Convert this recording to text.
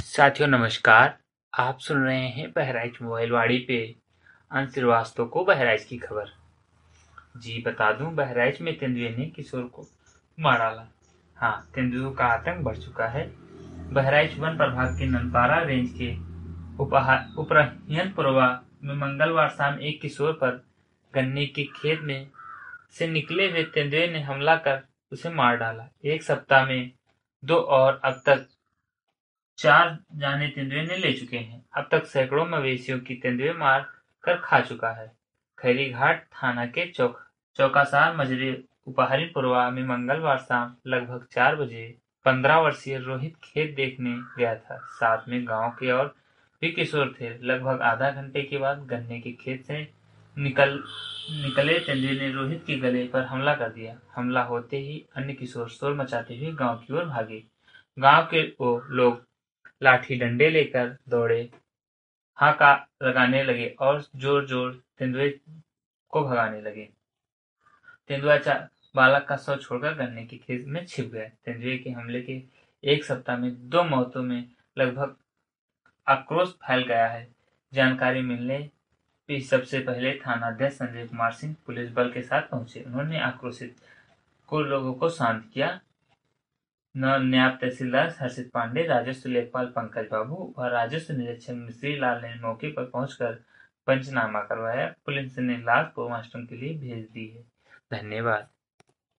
साथियों नमस्कार। आप सुन रहे हैं बहराइच मोबाइल वाड़ी पे अंश श्रीवास्तव को बहराइच की खबर। जी बता दूं, बहराइच में तेंदुए ने किशोर को मार डाला। हाँ, तेंदुओं का आतंक बढ़ चुका है। बहराइच वन प्रभाग के ननपारा रेंज के उपरहियनपुरवा में मंगलवार शाम एक किशोर पर गन्ने के खेत में से निकले हुए तेंदुए ने हमला कर उसे मार डाला। एक सप्ताह में 2 और अब तक 4 जाने तेंदुए ने ले चुके हैं। अब तक सैकड़ों मवेशियों की तेंदुए मार कर खा चुका है। खैरीघाट थाना के चौकासार मजरे उपहरीपुरवा में मंगलवार शाम लगभग 4 बजे 15 वर्षीय रोहित खेत देखने गया था। साथ में गांव के और भी किशोर थे। लगभग आधा घंटे के बाद गन्ने के खेत से निकले तेंदुए ने रोहित के गले पर हमला कर दिया। हमला होते ही अन्य किशोर शोर मचाते हुए गांव की ओर भागे। गांव के वो लोग लाठी डंडे लेकर दौड़े, हाका लगाने लगे और जोर जोर तेंदुए को भगाने लगे। तेंदुआ बालक का शव छोड़कर गन्ने के खेत में छिप गए। तेंदुए के हमले के एक सप्ताह में 2 मौतों में लगभग आक्रोश फैल गया है। जानकारी मिलने पर सबसे पहले थानाध्यक्ष संजय कुमार सिंह पुलिस बल के साथ पहुंचे। उन्होंने आक्रोशित लोगों को शांत किया। नायब तहसीलदार हर्षित पांडे, राजस्व लेखपाल पंकज बाबू व राजस्व निरीक्षक मिश्री लाल ने मौके पर पहुंचकर पंचनामा करवाया। पुलिस ने लाश पोस्टमार्टम के लिए भेज दी है। धन्यवाद।